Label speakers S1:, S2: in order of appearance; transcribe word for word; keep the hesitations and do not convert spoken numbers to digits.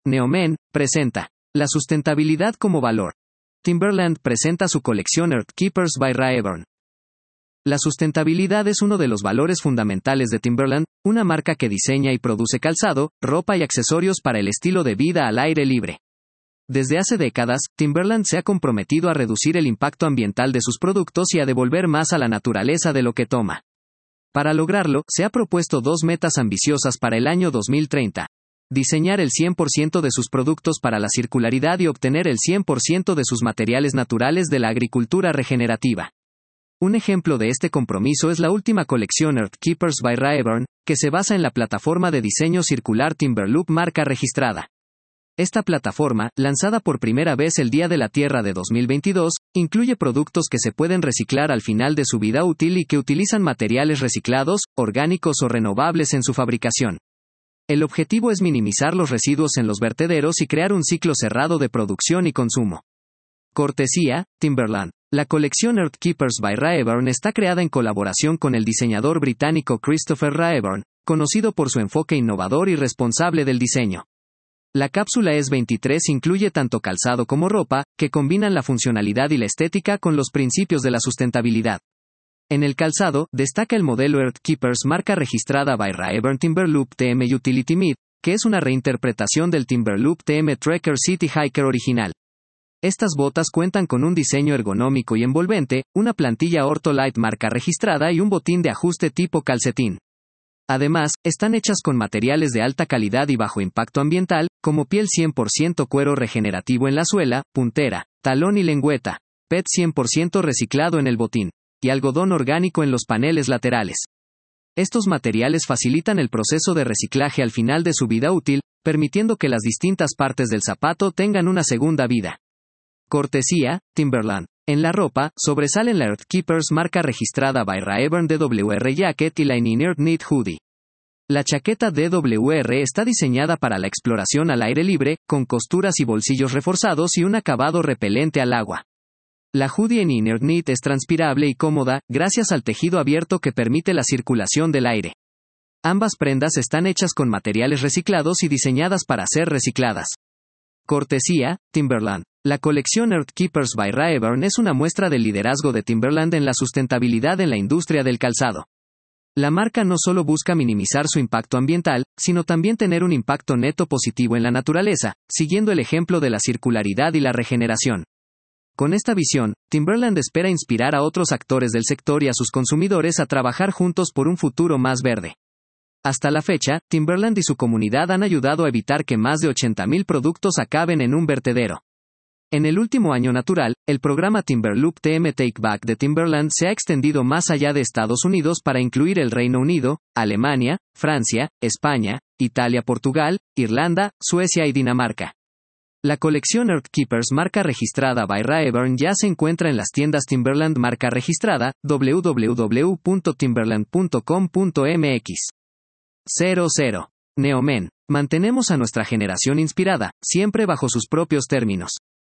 S1: Neomen, presenta la sustentabilidad como valor. Timberland presenta su colección Earth Keepers by Raeburn. La sustentabilidad es uno de los valores fundamentales de Timberland, una marca que diseña y produce calzado, ropa y accesorios para el estilo de vida al aire libre. Desde hace décadas, Timberland se ha comprometido a reducir el impacto ambiental de sus productos y a devolver más a la naturaleza de lo que toma. Para lograrlo, se ha propuesto dos metas ambiciosas para el año dos mil treinta. Diseñar el cien por ciento de sus productos para la circularidad y obtener el cien por ciento de sus materiales naturales de la agricultura regenerativa. Un ejemplo de este compromiso es la última colección Earth Keepers by Raeburn, que se basa en la plataforma de diseño circular Timberloop marca registrada. Esta plataforma, lanzada por primera vez el Día de la Tierra de dos mil veintidós, incluye productos que se pueden reciclar al final de su vida útil y que utilizan materiales reciclados, orgánicos o renovables en su fabricación. El objetivo es minimizar los residuos en los vertederos y crear un ciclo cerrado de producción y consumo. Cortesía, Timberland. La colección Earth Keepers by Raeburn está creada en colaboración con el diseñador británico Christopher Raeburn, conocido por su enfoque innovador y responsable del diseño. La cápsula E S veintitrés incluye tanto calzado como ropa, que combinan la funcionalidad y la estética con los principios de la sustentabilidad. En el calzado, destaca el modelo Earth Keepers marca registrada by Raeburn Timberloop T M Utility Mid, que es una reinterpretación del Timberloop T M Trekker City Hiker original. Estas botas cuentan con un diseño ergonómico y envolvente, una plantilla Ortholite marca registrada y un botín de ajuste tipo calcetín. Además, están hechas con materiales de alta calidad y bajo impacto ambiental, como piel cien por ciento cuero regenerativo en la suela, puntera, talón y lengüeta, P E T cien por ciento reciclado en el botín, y algodón orgánico en los paneles laterales. Estos materiales facilitan el proceso de reciclaje al final de su vida útil, permitiendo que las distintas partes del zapato tengan una segunda vida. Cortesía, Timberland. En la ropa, sobresalen la Earth Keepers marca registrada by Raeburn D W R Jacket y la Engineered Knit Hoodie. La chaqueta D W R está diseñada para la exploración al aire libre, con costuras y bolsillos reforzados y un acabado repelente al agua. La hoodie Engineered Knit es transpirable y cómoda, gracias al tejido abierto que permite la circulación del aire. Ambas prendas están hechas con materiales reciclados y diseñadas para ser recicladas. Cortesía, Timberland. La colección Earth Keepers by Raeburn es una muestra del liderazgo de Timberland en la sustentabilidad en la industria del calzado. La marca no solo busca minimizar su impacto ambiental, sino también tener un impacto neto positivo en la naturaleza, siguiendo el ejemplo de la circularidad y la regeneración. Con esta visión, Timberland espera inspirar a otros actores del sector y a sus consumidores a trabajar juntos por un futuro más verde. Hasta la fecha, Timberland y su comunidad han ayudado a evitar que más de ochenta mil productos acaben en un vertedero. En el último año natural, el programa Timberloop T M Take Back de Timberland se ha extendido más allá de Estados Unidos para incluir el Reino Unido, Alemania, Francia, España, Italia, Portugal, Irlanda, Suecia y Dinamarca. La colección Earth Keepers marca registrada by Raeburn ya se encuentra en las tiendas Timberland marca registrada, w w w punto timberland punto com punto m x. cero cero. Neomen. Mantenemos a nuestra generación inspirada, siempre bajo sus propios términos.